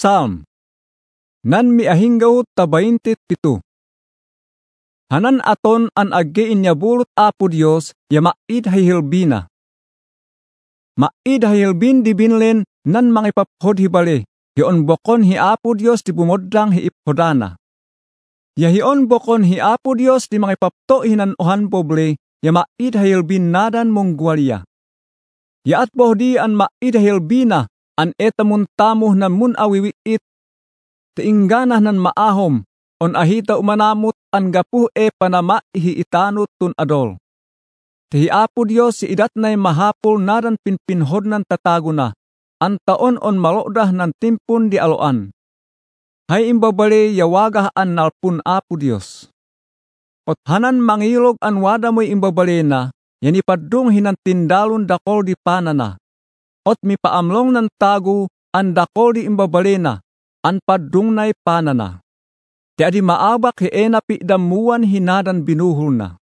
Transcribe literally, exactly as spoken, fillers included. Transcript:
Psalm. Nan miahinggaw ta baintit pito. Hanan aton an agge inyabulot Apo Dios ya maid hayhilbina. Maid hayhilbin di binlen nan mangipaphod hibali. Hiyon bokon hi Apo Dios di bumodang hi iphodana. Ya hiyon bokon hi Apo Dios di mangipapto hinan ohan poble ya maid hayhilbin nadan mong gwalya. Ya at bohdi an maid hayhilbina an etamun tamuh nan mun awiwiit. Tiingganah nan maahom, on ahita umanamot an gapuh e panama ihi itanot tun adol. Tihi Apo Dios si idat na'y mahapol nadan pinpinhod nan tatago na, an taon on malodah nan timpun di aloan. Hay imbabali yawagah an nalpun Apo Dios. Ot hanan mangilog an wada mo'y imbabali na, yan ipadung hinan tindalon dakol di panana. Ot mipaamlong nan tago an dakol di imbabali na, an padungnay panana. Ti adi maabak hi enapi damuan hinadan binuhul na.